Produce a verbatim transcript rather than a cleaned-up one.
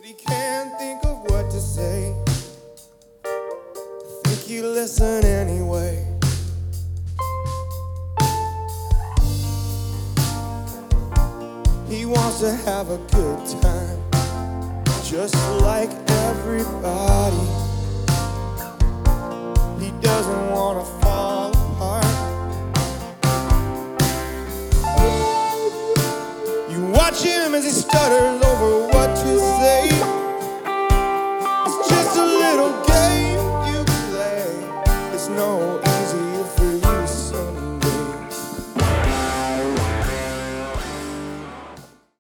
but he can't think of what to say. I think you listen anyway. He wants to have a good time, just like everybody. He doesn't